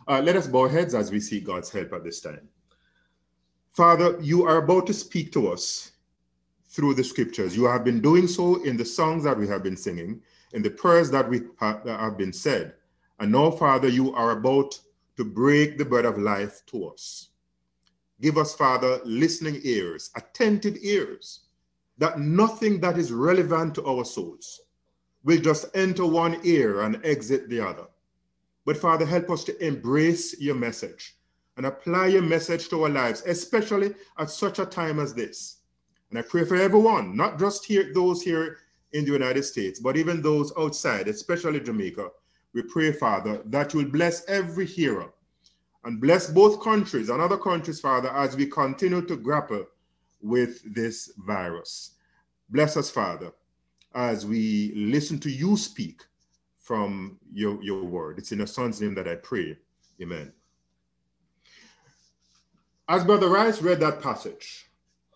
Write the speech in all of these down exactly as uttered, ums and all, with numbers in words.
Uh, let us bow our heads as we seek God's help at this time. Father, you are about to speak to us through the scriptures. You have been doing so in the songs that we have been singing, in the prayers that we ha- that have been said. And now, Father, you are about to break the bread of life to us. Give us, Father, listening ears, attentive ears, that nothing that is relevant to our souls will just enter one ear and exit the other. But Father, help us to embrace your message and apply your message to our lives, especially at such a time as this. And I pray for everyone, not just here, those here in the United States, but even those outside, especially Jamaica. We pray, Father, that you will bless every hearer and bless both countries and other countries, Father, as we continue to grapple with this virus. Bless us, Father, as we listen to you speak from your, your word. It's in your Son's name that I pray. Amen. As Brother Rice read that passage,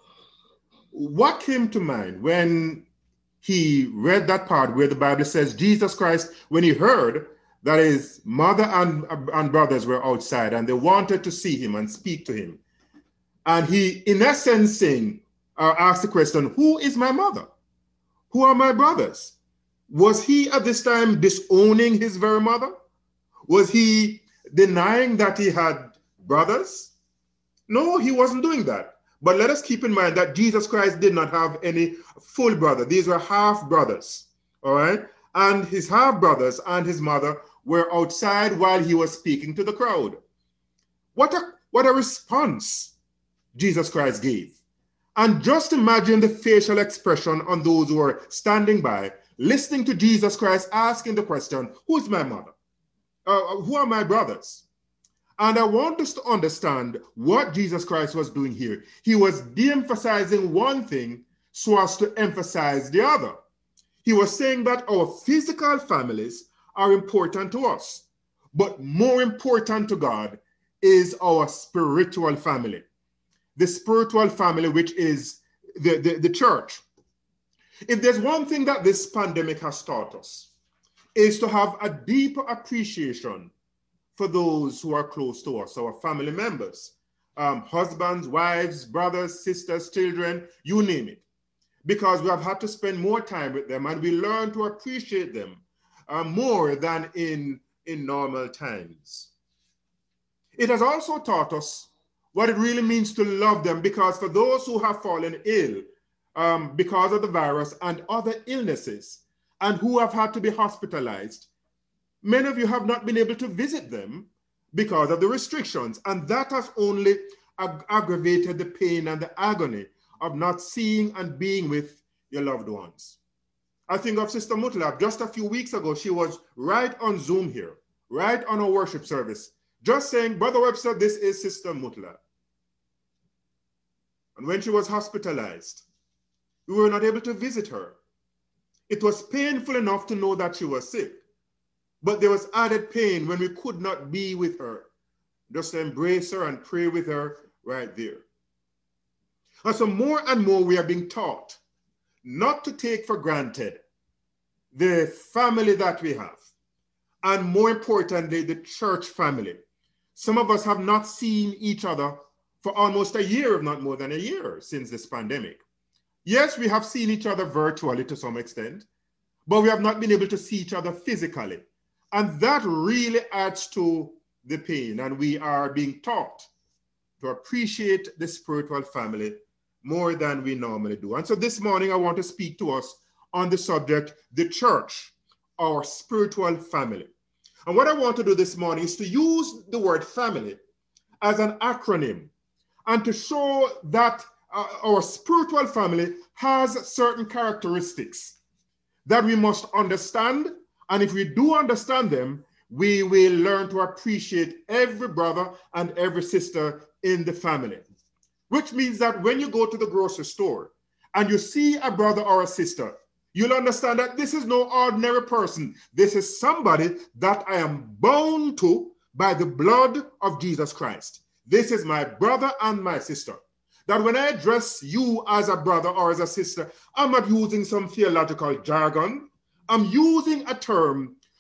what came to mind when he read that part where the Bible says Jesus Christ, when he heard that his mother and, and brothers were outside and they wanted to see him and speak to him, and he, in essence, saying, uh, asked the question, who is my mother? Who are my brothers? Was he at this time disowning his very mother? Was he denying that he had brothers? No, he wasn't doing that. But let us keep in mind that Jesus Christ did not have any full brother. These were half brothers, all right? And his half brothers and his mother were outside while he was speaking to the crowd. What a, what a response Jesus Christ gave. And just imagine the facial expression on those who were standing by, listening to Jesus Christ asking the question, who's my mother? Uh, who are my brothers? And I want us to understand what Jesus Christ was doing here. He was de-emphasizing one thing so as to emphasize the other. He was saying that our physical families are important to us, but more important to God is our spiritual family. The spiritual family, which is the, the, the church. If there's one thing that this pandemic has taught us, is to have a deeper appreciation for those who are close to us, our family members, um, husbands, wives, brothers, sisters, children, you name it. Because we have had to spend more time with them and we learn to appreciate them uh, more than in, in normal times. It has also taught us what it really means to love them, because for those who have fallen ill um, because of the virus and other illnesses and who have had to be hospitalized, many of you have not been able to visit them because of the restrictions, and that has only ag- aggravated the pain and the agony of not seeing and being with your loved ones. I think of Sister Mutlab. Just a few weeks ago, she was right on Zoom here, right on our worship service, just saying, Brother Webster, this is Sister Mutlab. And when she was hospitalized, we were not able to visit her. It was painful enough to know that she was sick, but there was added pain when we could not be with her, just to embrace her and pray with her right there. And so more and more we are being taught not to take for granted the family that we have, and more importantly, the church family. Some of us have not seen each other for almost a year, if not more than a year, since this pandemic. Yes, we have seen each other virtually to some extent, but we have not been able to see each other physically. And that really adds to the pain, and we are being taught to appreciate the spiritual family more than we normally do. And so this morning, I want to speak to us on the subject, the church, our spiritual family. And what I want to do this morning is to use the word family as an acronym and to show that uh, our spiritual family has certain characteristics that we must understand. And if we do understand them, we will learn to appreciate every brother and every sister in the family. Which means that when you go to the grocery store and you see a brother or a sister, you'll understand that this is no ordinary person. This is somebody that I am bound to by the blood of Jesus Christ. This is my brother and my sister. That when I address you as a brother or as a sister, I'm not using some theological jargon. I'm using a term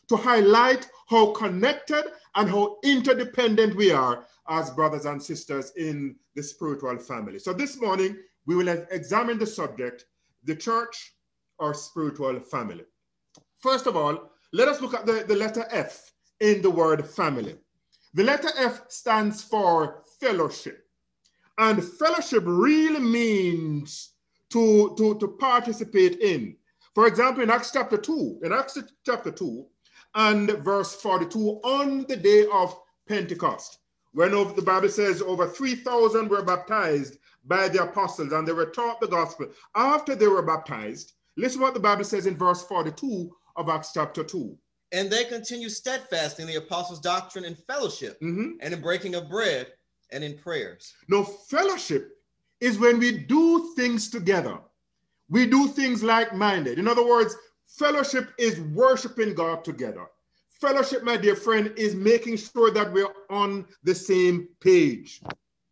to highlight how connected and how interdependent we are as brothers and sisters in the spiritual family. So this morning, we will examine the subject, the church or spiritual family. First of all, let us look at the, the letter F in the word family. The letter F stands for fellowship. And fellowship really means to, to, to participate in. For example, in Acts chapter two, in Acts chapter two and verse forty-two, on the day of Pentecost, when the Bible says over three thousand were baptized by the apostles and they were taught the gospel. After they were baptized, listen what the Bible says in verse forty-two of Acts chapter two. And they continued steadfast in the apostles' doctrine and fellowship, mm-hmm. and in breaking of bread and in prayers. Now, fellowship is when we do things together. We do things like-minded. In other words, fellowship is worshiping God together. Fellowship, my dear friend, is making sure that we're on the same page.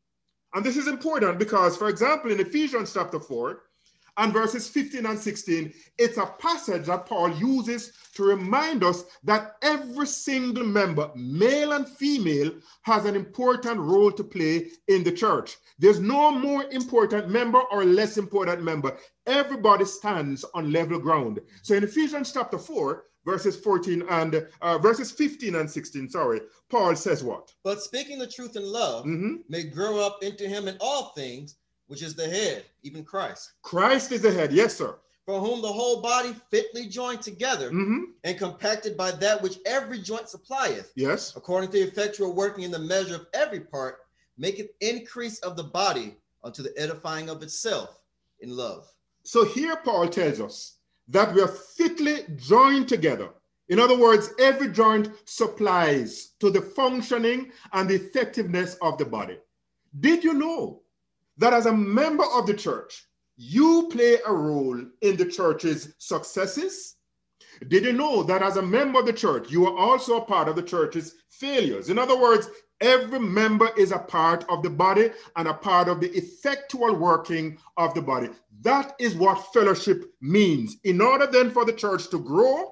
And this is important because, for example, in Ephesians chapter four and verses fifteen and sixteen, it's a passage that Paul uses to remind us that every single member, male and female, has an important role to play in the church. There's no more important member or less important member. Everybody stands on level ground. So in Ephesians chapter four, verses fourteen and uh, verses fifteen and sixteen, sorry, Paul says what? But speaking the truth in love, mm-hmm. may grow up into him in all things, which is the head, even Christ. Christ is the head, yes, sir. For whom the whole body fitly joined together, mm-hmm. and compacted by that which every joint supplieth, yes, according to the effectual working in the measure of every part, maketh increase of the body unto the edifying of itself in love. So here Paul tells us that we are fitly joined together. In other words, every joint supplies to the functioning and the effectiveness of the body. Did you know that as a member of the church, you play a role in the church's successes? Did you know that as a member of the church, you are also a part of the church's failures? In other words, every member is a part of the body and a part of the effectual working of the body. That is what fellowship means. In order then for the church to grow,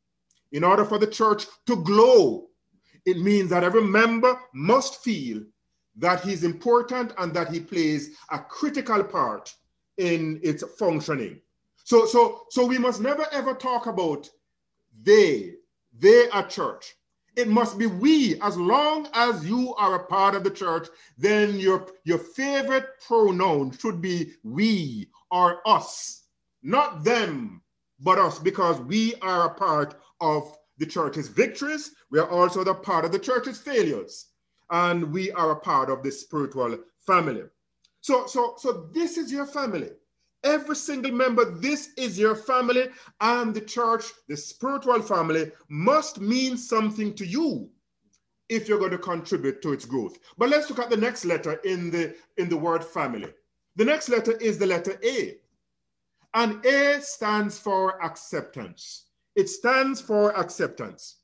in order for the church to glow, it means that every member must feel that he's important and that he plays a critical part in its functioning. So, so, so we must never ever talk about they, they are church. It must be we. As long as you are a part of the church, then your, your favorite pronoun should be we or us, not them, but us, because we are a part of the church's victories. We are also the part of the church's failures, and we are a part of the spiritual family. So, so, so this is your family. Every single member, this is your family, and the church, the spiritual family, must mean something to you if you're going to contribute to its growth. But let's look at the next letter in the, in the word family. The next letter is the letter A. And A stands for acceptance. It stands for acceptance.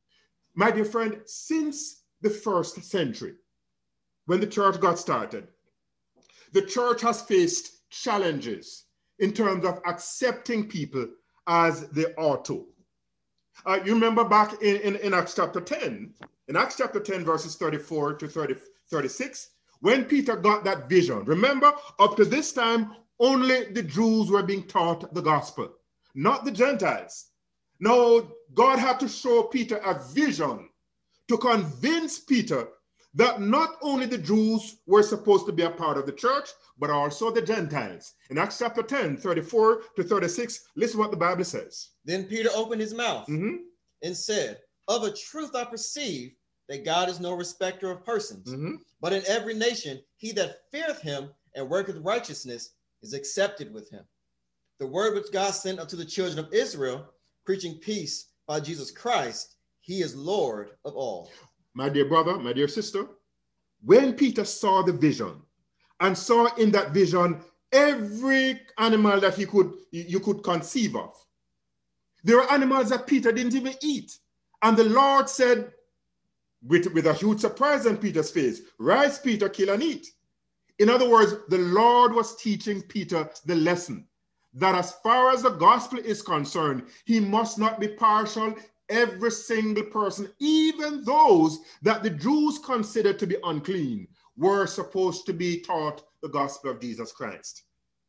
My dear friend, since the first century, when the church got started, the church has faced challenges in terms of accepting people as they ought to. Uh, you remember back in, in, in Acts chapter ten, in Acts chapter ten, verses thirty-four to thirty, thirty-six, when Peter got that vision, remember, up to this time, only the Jews were being taught the gospel, not the Gentiles. Now, God had to show Peter a vision to convince Peter that not only the Jews were supposed to be a part of the church, but also the Gentiles. In Acts chapter ten, thirty-four to thirty-six, listen what the Bible says. Then Peter opened his mouth mm-hmm. and said, of a truth I perceive that God is no respecter of persons, mm-hmm. but in every nation he that feareth him and worketh righteousness is accepted with him. The word which God sent unto the children of Israel, preaching peace by Jesus Christ, he is Lord of all. My dear brother, my dear sister, when Peter saw the vision and saw in that vision every animal that he could, you could conceive of, there are animals that Peter didn't even eat. And the Lord said, with, with a huge surprise on Peter's face, rise, Peter, kill and eat. In other words, the Lord was teaching Peter the lesson that as far as the gospel is concerned, he must not be partial every single person, even those that the Jews considered to be unclean, were supposed to be taught the gospel of Jesus Christ.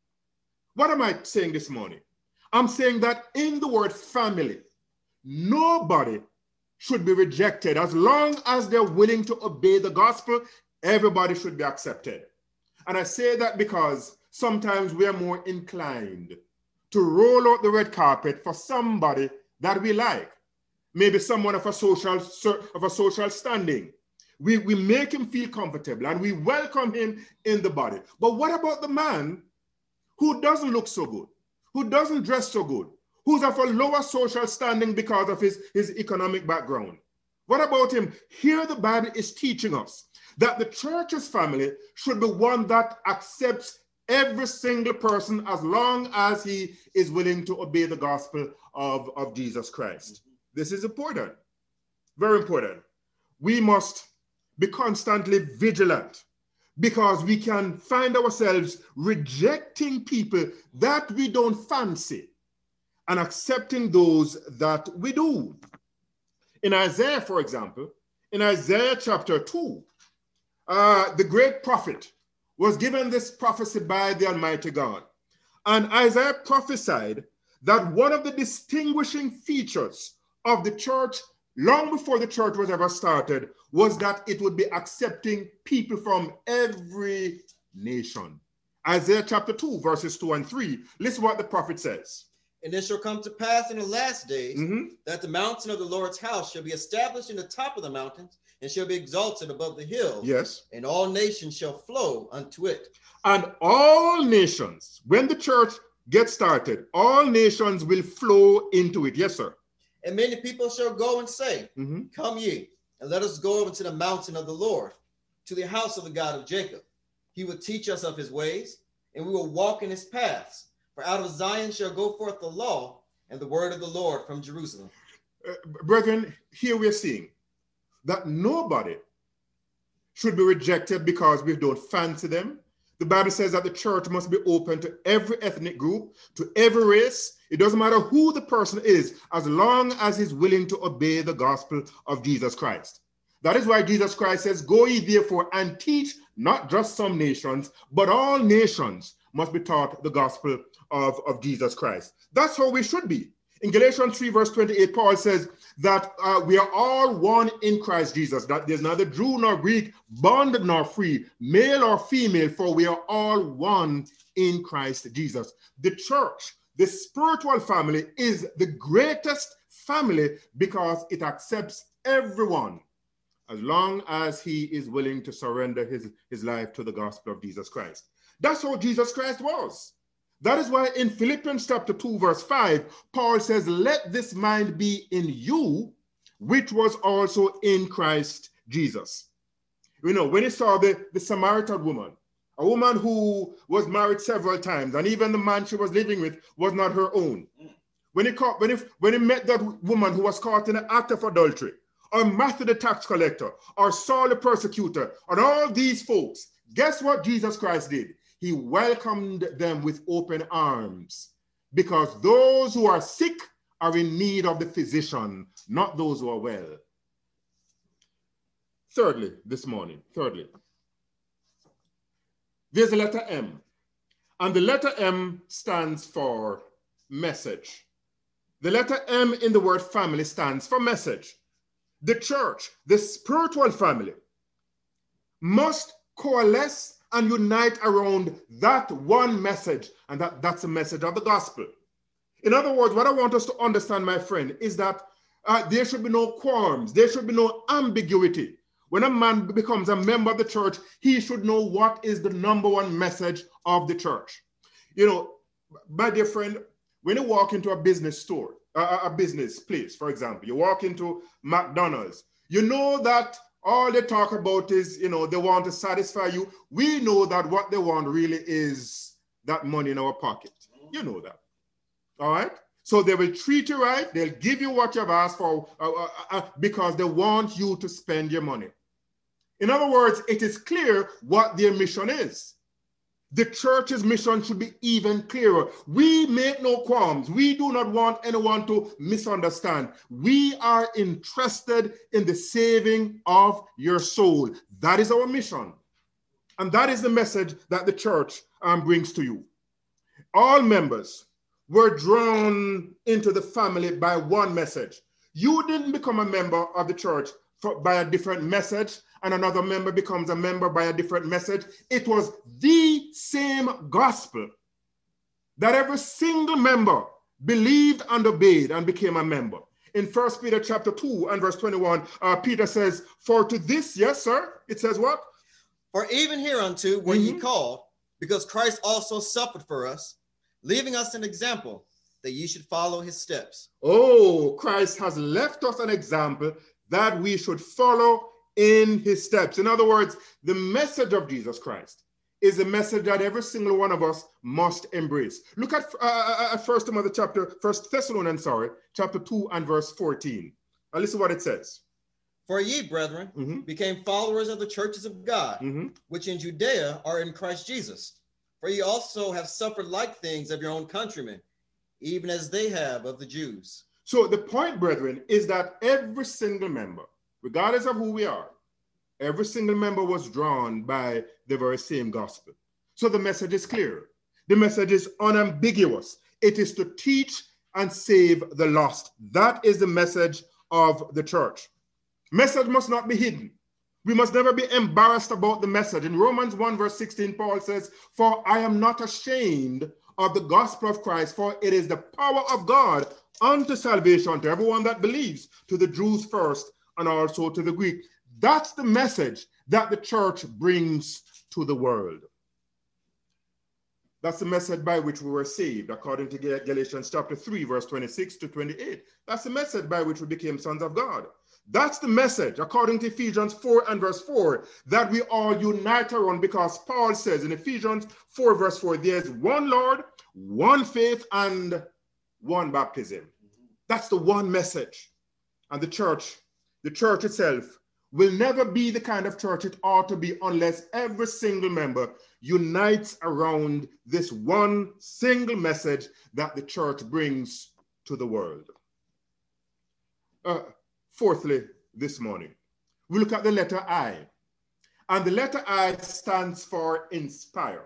What am I saying this morning? I'm saying that in the word family, nobody should be rejected. As long as they're willing to obey the gospel, everybody should be accepted. And I say that because sometimes we are more inclined to roll out the red carpet for somebody that we like. Maybe someone of a social, of a social standing. We, we make him feel comfortable and we welcome him in the body. But what about the man who doesn't look so good, who doesn't dress so good, who's of a lower social standing because of his, his economic background? What about him? Here the Bible is teaching us that the church's family should be one that accepts every single person as long as he is willing to obey the gospel of, of Jesus Christ. This is important, very important. We must be constantly vigilant because we can find ourselves rejecting people that we don't fancy and accepting those that we do. In Isaiah, for example, in Isaiah chapter two, uh, the great prophet was given this prophecy by the Almighty God. And Isaiah prophesied that one of the distinguishing features of the church, long before the church was ever started, was that it would be accepting people from every nation. Isaiah chapter two, verses two and three. Listen what the prophet says. And it shall come to pass in the last days mm-hmm. that the mountain of the Lord's house shall be established in the top of the mountains and shall be exalted above the hills. Yes. And all nations shall flow unto it. And all nations, when the church gets started, all nations will flow into it. Yes, sir. And many people shall go and say, mm-hmm. Come ye, and let us go over to the mountain of the Lord, to the house of the God of Jacob. He will teach us of his ways, and we will walk in his paths. For out of Zion shall go forth the law and the word of the Lord from Jerusalem. Uh, brethren, here we're seeing that nobody should be rejected because we don't fancy them. The Bible says that the church must be open to every ethnic group, to every race. It doesn't matter who the person is, as long as he's willing to obey the gospel of Jesus Christ. That is why Jesus Christ says, Go ye therefore and teach not just some nations, but all nations must be taught the gospel of, of Jesus Christ. That's how we should be. In Galatians three, verse twenty-eight, Paul says that uh, we are all one in Christ Jesus, that there's neither Jew nor Greek, bond nor free, male or female, for we are all one in Christ Jesus. The church, the spiritual family, is the greatest family because it accepts everyone as long as he is willing to surrender his, his life to the gospel of Jesus Christ. That's how Jesus Christ was. That is why in Philippians chapter two, verse five, Paul says, Let this mind be in you, which was also in Christ Jesus. You know, when he saw the, the Samaritan woman, a woman who was married several times, and even the man she was living with was not her own. When he, caught, when he, when he met that woman who was caught in an act of adultery, or Matthew the tax collector, or Saul the persecutor, and all these folks, guess what Jesus Christ did? He welcomed them with open arms, because those who are sick are in need of the physician, not those who are well. Thirdly, this morning, thirdly, there's a letter M, and the letter M stands for message. The letter M in the word family stands for message. The church, the spiritual family, must coalesce and unite around that one message, and that, that's the message of the gospel. In other words, what I want us to understand, my friend, is that uh, there should be no qualms, there should be no ambiguity. When a man becomes a member of the church, he should know what is the number one message of the church. You know, my dear friend, when you walk into a business store, uh, a business place, for example, you walk into McDonald's, you know that all they talk about is, you know, they want to satisfy you. We know that what they want really is that money in our pocket. You know that. All right? So they will treat you right. They'll give you what you've asked for uh, uh, uh, because they want you to spend your money. In other words, it is clear what their mission is. the church's mission should be even clearer. We make no qualms. We do not want anyone to misunderstand. We are interested in the saving of your soul. That is our mission. And that is the message that the church um, brings to you. All members were drawn into the family by one message. You didn't become a member of the church for, by a different message, and another member becomes a member by a different message. It was the same gospel that every single member believed and obeyed and became a member. In First Peter chapter two and verse twenty-one, uh, Peter says, for to this, yes, sir, it says what? For even hereunto were mm-hmm. ye called, because Christ also suffered for us, leaving us an example that ye should follow his steps. Oh, Christ has left us an example that we should follow in his steps. In other words, the message of Jesus Christ is a message that every single one of us must embrace. Look at uh, First Timothy chapter, First Thessalonians, sorry, chapter two and verse fourteen. Now listen what it says. For ye, brethren, mm-hmm. became followers of the churches of God, mm-hmm. which in Judea are in Christ Jesus. For ye also have suffered like things of your own countrymen, even as they have of the Jews. So the point, brethren, is that every single member, regardless of who we are, every single member was drawn by the very same gospel. So the message is clear. The message is unambiguous. It is to teach and save the lost. That is the message of the church. Message must not be hidden. We must never be embarrassed about the message. In Romans one verse sixteen, Paul says, for I am not ashamed of the gospel of Christ, for it is the power of God unto salvation to everyone that believes, to the Jews first and also to the Greek. That's the message that the church brings to the world. That's the message by which we were saved, according to Galatians chapter three, verse twenty-six to twenty-eight. That's the message by which we became sons of God. That's the message, according to Ephesians four and verse four, that we all unite around, because Paul says in Ephesians four, verse four, there's one Lord, one faith, and one baptism. That's the one message. And the church, the church itself, will never be the kind of church it ought to be unless every single member unites around this one single message that the church brings to the world. Uh, fourthly, this morning, we look at the letter I. And the letter I stands for inspire.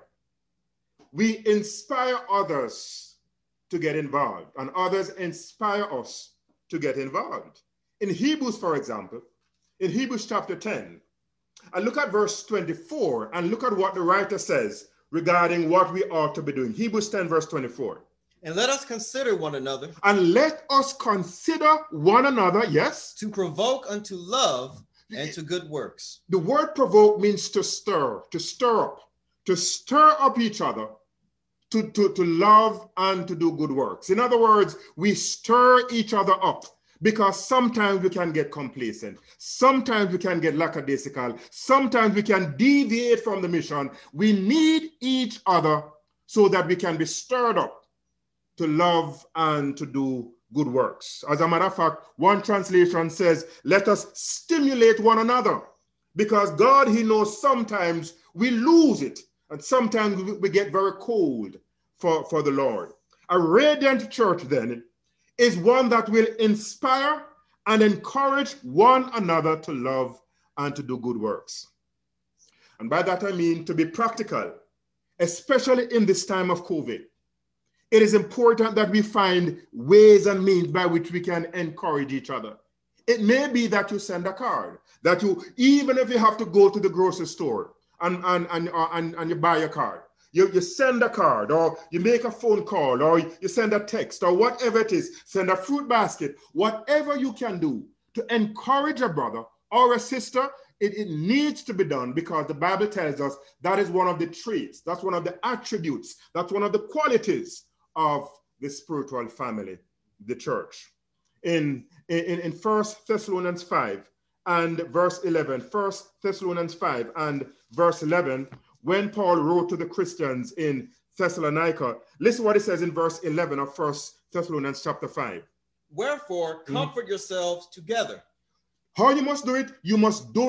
We inspire others to get involved, and others inspire us to get involved. In Hebrews, for example, in Hebrews chapter ten, and look at verse twenty-four, and look at what the writer says regarding what we ought to be doing. Hebrews ten, verse twenty-four. And let us consider one another. And let us consider one another, yes. To provoke unto love and to good works. The word provoke means to stir, to stir up, to stir up each other, to, to, to love and to do good works. In other words, we stir each other up. Because sometimes we can get complacent. Sometimes we can get lackadaisical. Sometimes we can deviate from the mission. We need each other so that we can be stirred up to love and to do good works. As a matter of fact, one translation says, let us stimulate one another. Because God, he knows sometimes we lose it. And sometimes we get very cold for, for the Lord. A radiant church then is one that will inspire and encourage one another to love and to do good works. And by that I mean to be practical, especially in this time of COVID. It is important that we find ways and means by which we can encourage each other. It may be that you send a card, that you, even if you have to go to the grocery store and, and, and, uh, and, and you buy a card, You, you send a card, or you make a phone call, or you send a text, or whatever it is, send a fruit basket, whatever you can do to encourage a brother or a sister, it, it needs to be done, because the Bible tells us that is one of the traits, that's one of the attributes, that's one of the qualities of the spiritual family, the church. In, in, in First Thessalonians five and verse eleven, First Thessalonians five and verse eleven, when Paul wrote to the Christians in Thessalonica, listen what it says in verse eleven of First Thessalonians chapter five. Wherefore, comfort mm-hmm. yourselves together. How you must do it? You must do it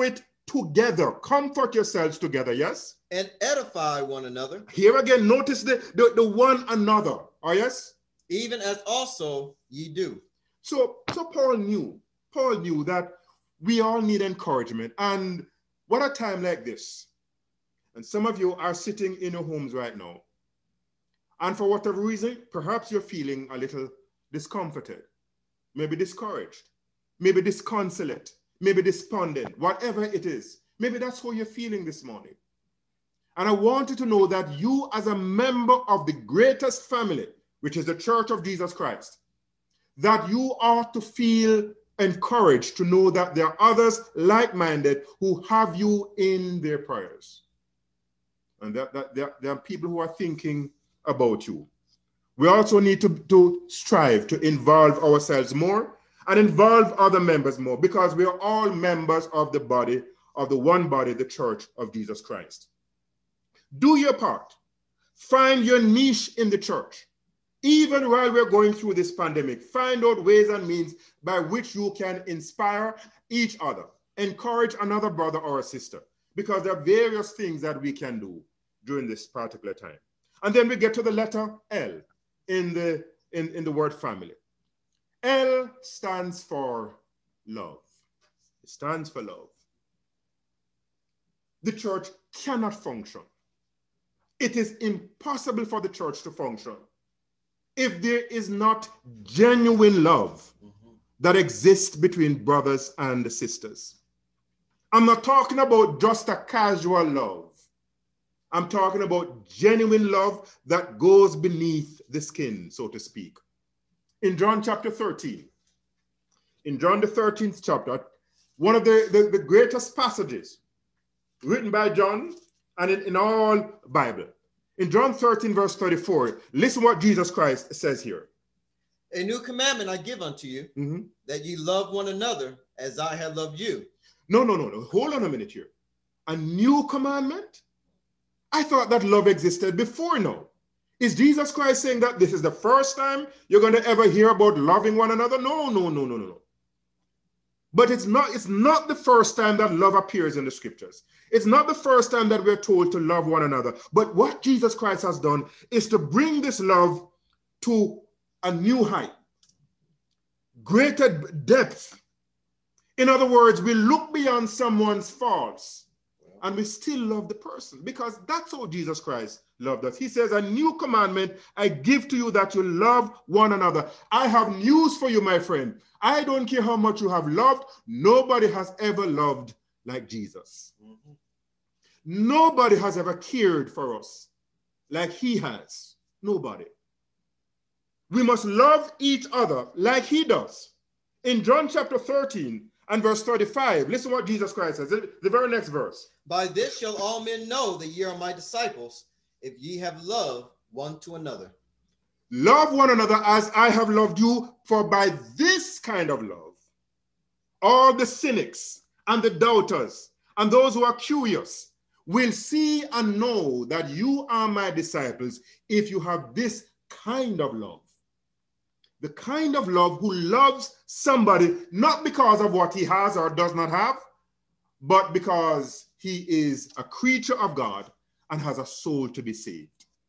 together. Comfort yourselves together, yes? And edify one another. Here again, notice the, the, the one another, oh yes? Even as also ye do. So, so Paul knew, Paul knew that we all need encouragement. And what a time like this. And some of you are sitting in your homes right now. And for whatever reason, perhaps you're feeling a little discomforted, maybe discouraged, maybe disconsolate, maybe despondent, whatever it is. Maybe that's how you're feeling this morning. And I want you to know that you, as a member of the greatest family, which is the Church of Jesus Christ, that you ought to feel encouraged to know that there are others like-minded who have you in their prayers. And that, that there, there are people who are thinking about you. We also need to, to strive to involve ourselves more and involve other members more, because we are all members of the body, of the one body, the Church of Jesus Christ. Do your part. Find your niche in the church. Even while we're going through this pandemic, find out ways and means by which you can inspire each other, encourage another brother or a sister, because there are various things that we can do during this particular time. And then we get to the letter L in the, in, in the word family. L stands for love. It stands for love. The church cannot function. It is impossible for the church to function if there is not genuine love mm-hmm. that exists between brothers and sisters. I'm not talking about just a casual love. I'm talking about genuine love that goes beneath the skin, so to speak. In John chapter thirteen, in John the thirteenth chapter, one of the, the, the greatest passages written by John and in, in all Bible. In John thirteen, verse thirty-four, listen what Jesus Christ says here. A new commandment I give unto you, mm-hmm. that ye love one another as I have loved you. No, no, no, no. Hold on a minute here. A new commandment? I thought that love existed before now. Is Jesus Christ saying that this is the first time you're going to ever hear about loving one another? No, no, no, no, no, no. But it's not, it's not the first time that love appears in the scriptures. It's not the first time that we're told to love one another. But what Jesus Christ has done is to bring this love to a new height, greater depth. In other words, we look beyond someone's faults and we still love the person, because that's how Jesus Christ loved us. He says, a new commandment I give to you, that you love one another. I have news for you, my friend. I don't care how much you have loved. Nobody has ever loved like Jesus. Mm-hmm. Nobody has ever cared for us like he has. Nobody. We must love each other like he does. In John chapter thirteen and verse thirty-five, listen what Jesus Christ says, the very next verse. By this shall all men know that ye are my disciples, if ye have love one to another. Love one another as I have loved you, for by this kind of love, all the cynics and the doubters and those who are curious will see and know that you are my disciples if you have this kind of love. The kind of love who loves somebody not because of what he has or does not have, but because he is a creature of God and has a soul to be saved.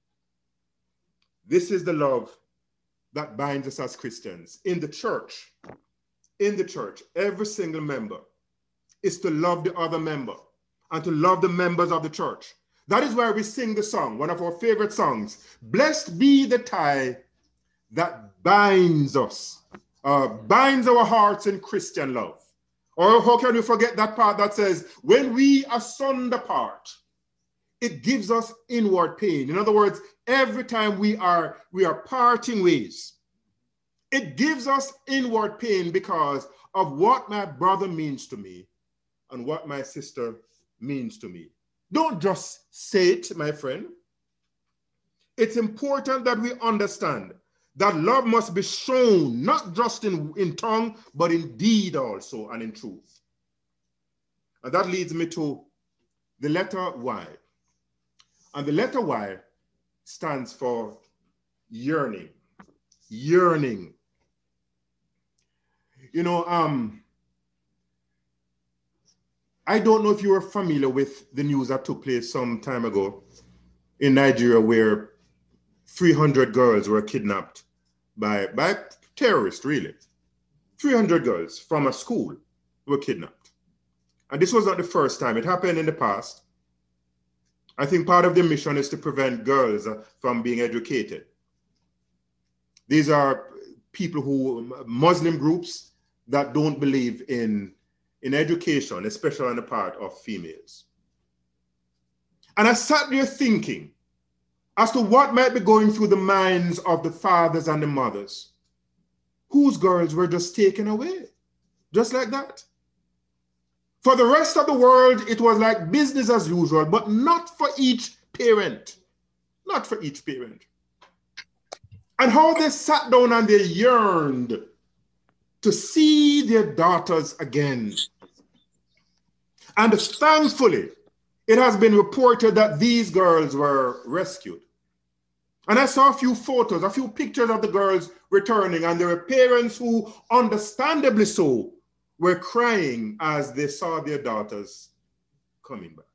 This is the love that binds us as Christians. In the church, in the church, every single member is to love the other member and to love the members of the church. That is why we sing the song, one of our favorite songs, blessed be the tie that binds us, uh, binds our hearts in Christian love. Or how can we forget that part that says, when we asunder part, it gives us inward pain. In other words, every time we are, we are parting ways, it gives us inward pain because of what my brother means to me and what my sister means to me. Don't just say it, my friend. It's important that we understand that love must be shown, not just in, in tongue, but in deed also and in truth. And that leads me to the letter Y. And the letter Y stands for yearning. Yearning. You know, um, I don't know if you are familiar with the news that took place some time ago in Nigeria where three hundred girls were kidnapped by, by terrorists, really. three hundred girls from a school were kidnapped. And this was not the first time. It happened in the past. I think part of the mission is to prevent girls from being educated. These are people who, Muslim groups that don't believe in, in education, especially on the part of females. And I sat there thinking as to what might be going through the minds of the fathers and the mothers whose girls were just taken away, just like that. For the rest of the world, it was like business as usual, but not for each parent, not for each parent. And how they sat down and they yearned to see their daughters again. And thankfully, it has been reported that these girls were rescued. And I saw a few photos, a few pictures of the girls returning, and there were parents who, understandably so, were crying as they saw their daughters coming back.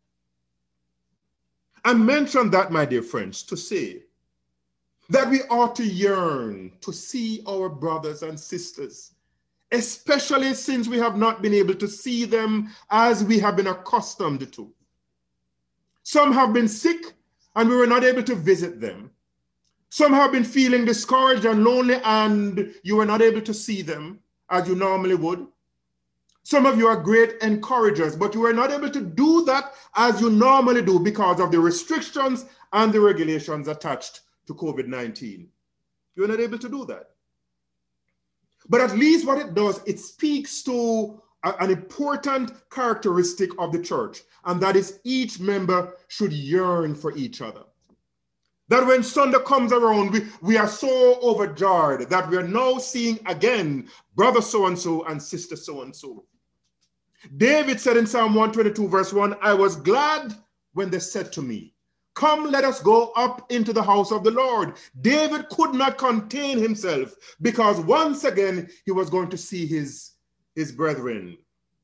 I mentioned that, my dear friends, to say that we ought to yearn to see our brothers and sisters, especially since we have not been able to see them as we have been accustomed to. Some have been sick and we were not able to visit them. Some have been feeling discouraged and lonely and you were not able to see them as you normally would. Some of you are great encouragers, but you were not able to do that as you normally do because of the restrictions and the regulations attached to COVID nineteen. You're not able to do that. But at least what it does, it speaks to a, an important characteristic of the church, and that is each member should yearn for each other. That when Sunday comes around, we, we are so overjoyed that we are now seeing again brother so-and-so and sister so-and-so. David said in Psalm one twenty-two verse one, I was glad when they said to me, come, let us go up into the house of the Lord. David could not contain himself because once again, he was going to see his, his brethren.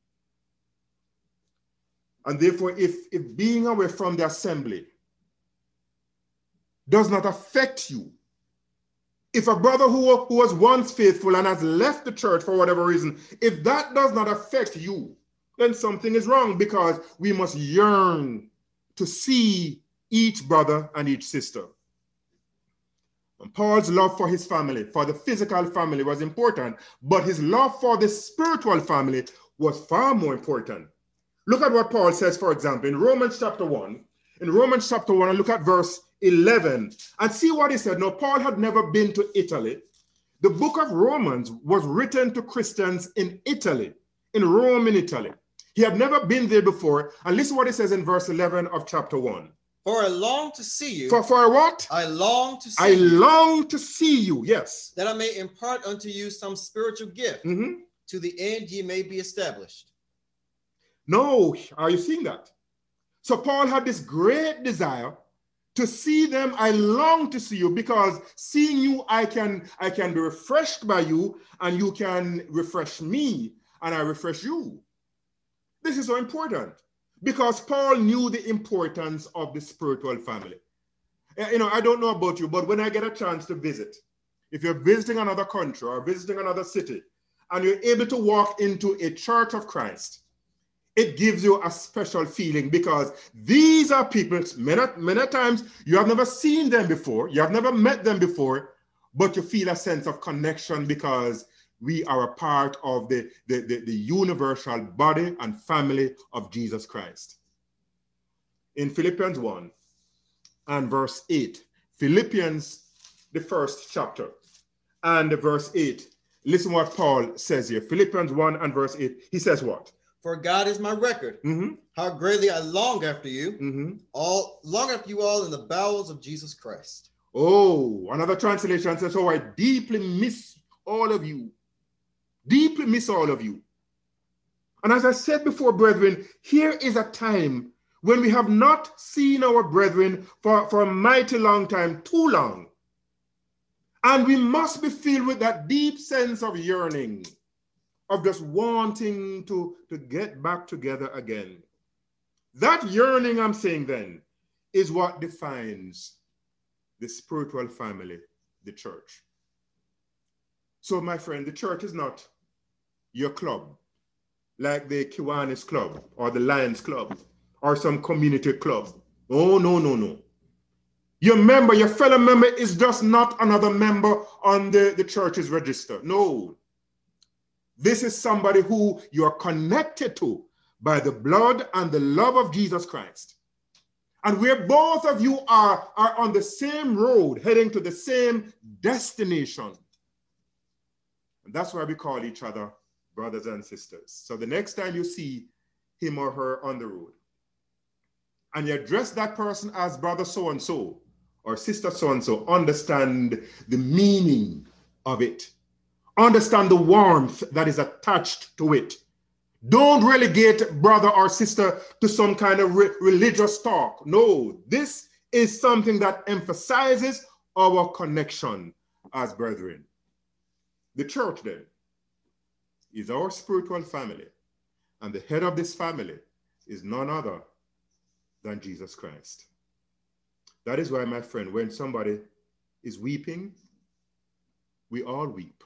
And therefore, if, if being away from the assembly does not affect you, if a brother who, who was once faithful and has left the church for whatever reason, if that does not affect you, then something is wrong, because we must yearn to see each brother and each sister. And Paul's love for his family, for the physical family, was important, but his love for the spiritual family was far more important. Look at what Paul says, for example, in Romans chapter one. In Romans chapter one, and look at verse eleven, and see what he said. Now, Paul had never been to Italy. The book of Romans was written to Christians in Italy, in Rome, in Italy. He had never been there before. And listen what he says in verse eleven of chapter one. For I long to see you. For, for what? I long to see I you. long to see you, yes. That I may impart unto you some spiritual gift, Mm-hmm. to the end ye may be established. No, are you seeing that? So Paul had this great desire to see them. I long to see you, because seeing you, I can, I can be refreshed by you, and you can refresh me, and I refresh you. This is so important, because Paul knew the importance of the spiritual family. You know, I don't know about you, but when I get a chance to visit, if you're visiting another country or visiting another city, and you're able to walk into a church of Christ, it gives you a special feeling, because these are people, many, many times you have never seen them before, you have never met them before, but you feel a sense of connection because we are a part of the, the, the, the universal body and family of Jesus Christ. In Philippians one and verse eight, Philippians, the first chapter, and the verse eight, listen what Paul says here. Philippians one and verse eight, he says what? For God is my record, Mm-hmm. how greatly I long after you, Mm-hmm. all long after you all in the bowels of Jesus Christ. Oh, another translation says, oh, I deeply miss all of you. Deeply miss all of you. And as I said before, brethren, here is a time when we have not seen our brethren for, for a mighty long time, too long. And we must be filled with that deep sense of yearning, of just wanting to, to get back together again. That yearning, I'm saying then, is what defines the spiritual family, the church. So, my friend, the church is not your club, like the Kiwanis Club or the Lions Club or some community club. Oh, no, no, no. Your member, your fellow member is just not another member on the, the church's register. No. This is somebody who you are connected to by the blood and the love of Jesus Christ. And where both of you are, are on the same road, heading to the same destination. And that's why we call each other brothers and sisters. So the next time you see him or her on the road, and you address that person as brother so-and-so or sister so-and-so, understand the meaning of it. Understand the warmth that is attached to it. Don't relegate brother or sister to some kind of re religious talk. No, this is something that emphasizes our connection as brethren. The church then is our spiritual family, and the head of this family is none other than Jesus Christ. That is why, my friend, when somebody is weeping, we all weep.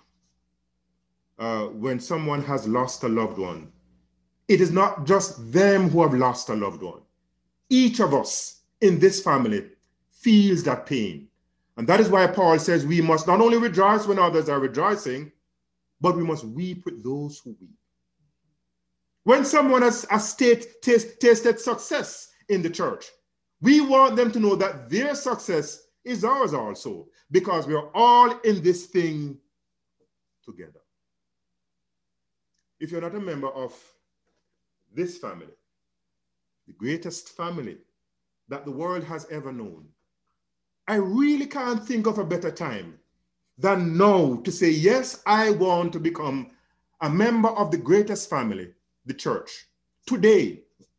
Uh, when someone has lost a loved one, it is not just them who have lost a loved one. Each of us in this family feels that pain. And that is why Paul says we must not only rejoice when others are rejoicing, but we must weep with those who weep. When someone has, has state, taste, tasted success in the church, we want them to know that their success is ours also, because we are all in this thing together. If you're not a member of this family, the greatest family that the world has ever known, I really can't think of a better time than now to say, yes, I want to become a member of the greatest family, the church, today.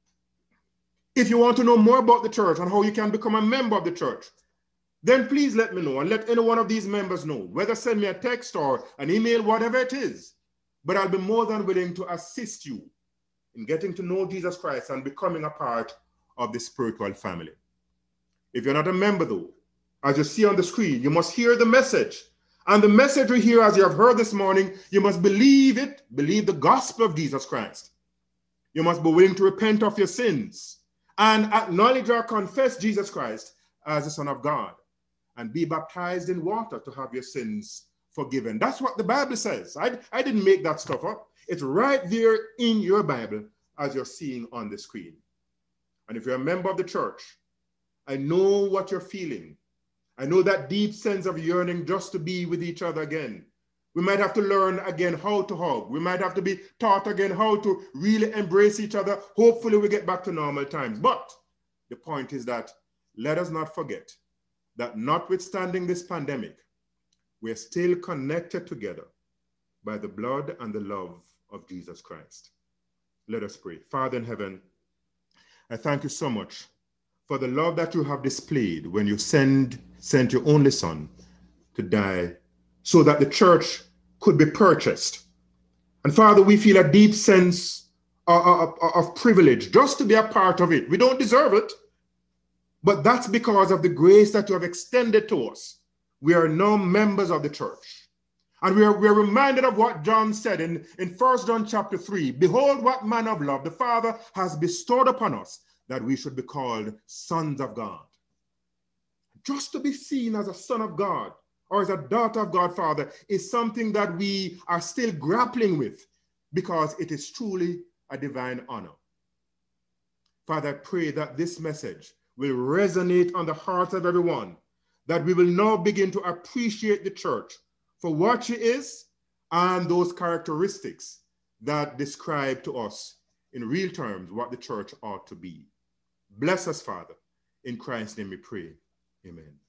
If you want to know more about the church and how you can become a member of the church, then please let me know and let any one of these members know, whether send me a text or an email, whatever it is. But I'll be more than willing to assist you in getting to know Jesus Christ and becoming a part of the spiritual family. If you're not a member though, as you see on the screen, you must hear the message. And the message we hear, as you have heard this morning, you must believe it, believe the gospel of Jesus Christ. You must be willing to repent of your sins and acknowledge or confess Jesus Christ as the Son of God and be baptized in water to have your sins forgiven. That's what the Bible says. I, I didn't make that stuff up. It's right there in your Bible as you're seeing on the screen. And if you're a member of the church, I know what you're feeling. I know that deep sense of yearning just to be with each other again. We might have to learn again how to hug. We might have to be taught again how to really embrace each other. Hopefully we get back to normal times. But the point is that let us not forget that notwithstanding this pandemic, we're still connected together by the blood and the love of Jesus Christ. Let us pray. Father in heaven, I thank you so much for the love that you have displayed when you send, sent your only Son to die so that the church could be purchased. And Father, we feel a deep sense of, of, of privilege just to be a part of it. We don't deserve it, but that's because of the grace that you have extended to us. We are now members of the church. And we are, we are reminded of what John said in, in First John chapter three. Behold, what manner of love the Father has bestowed upon us, that we should be called sons of God. Just to be seen as a son of God or as a daughter of God, Father, is something that we are still grappling with because it is truly a divine honor. Father, I pray that this message will resonate on the hearts of everyone, that we will now begin to appreciate the church for what she is and those characteristics that describe to us in real terms what the church ought to be. Bless us, Father. In Christ's name we pray. Amen.